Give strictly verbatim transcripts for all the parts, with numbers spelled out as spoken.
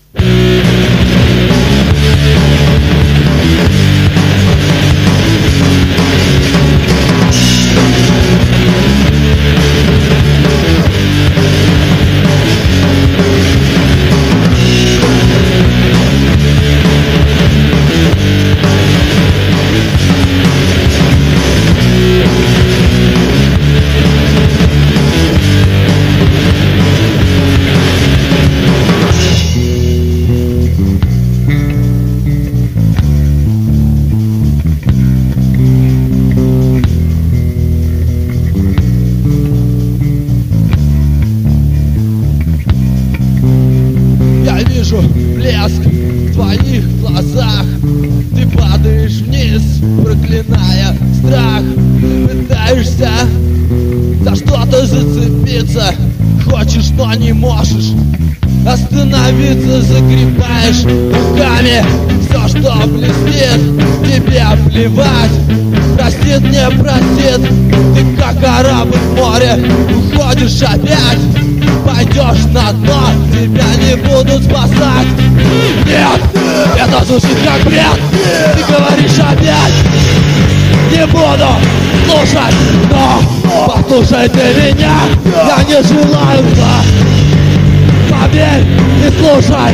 Блеск в твоих глазах. Ты падаешь вниз, проклиная страх. Пытаешься за что-то зацепиться, хочешь, но не можешь остановиться. Загребаешь руками все, что блестит. Тебе плевать, простит, не простит. Ты как корабль в море, уходишь опять. Пойдешь на дно, тебя не будут спасать. Нет, это звучит как бред. Ты говоришь опять, не буду слушать, но послушай ты меня. Я не желаю зла, поверь и слушай.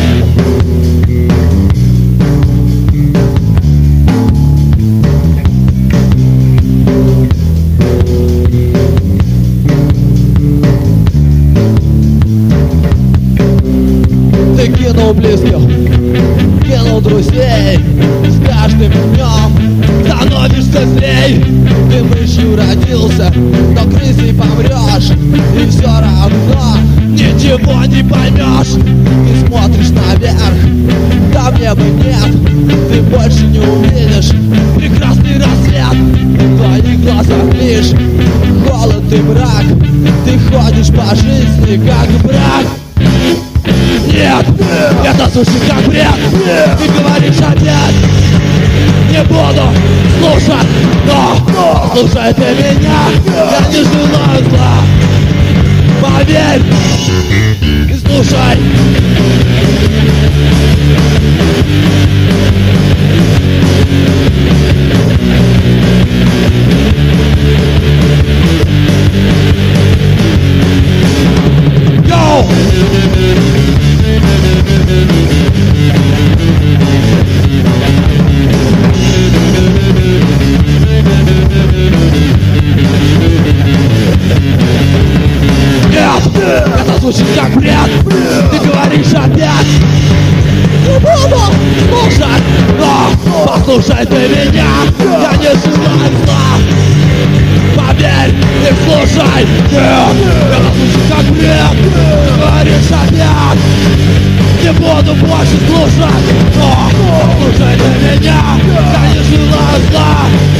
Ты кинул близких, кинул друзей. С каждым днем становишься злей. Ты мышью родился, но крысой помрешь. И все равно ничего не поймешь. Ты смотришь наверх, там неба нет. Ты больше не увидишь прекрасный рассвет. В твоих глазах лишь холод и мрак. Ты ходишь по жизни как брак. Нет, это звучит как бред. Ты говоришь опять, не буду слушать, но слушай ты меня. Я не желаю зла, поверь и слушай. Go! Нет, это звучит как бред. Ты говоришь опять, не буду слушать, но послушай ты меня. Я не желаю зла, поверь и слушай. Нет, это звучит как бред. Ты говоришь опять, не буду больше слушать, но послушай ты меня. Я не желаю зла,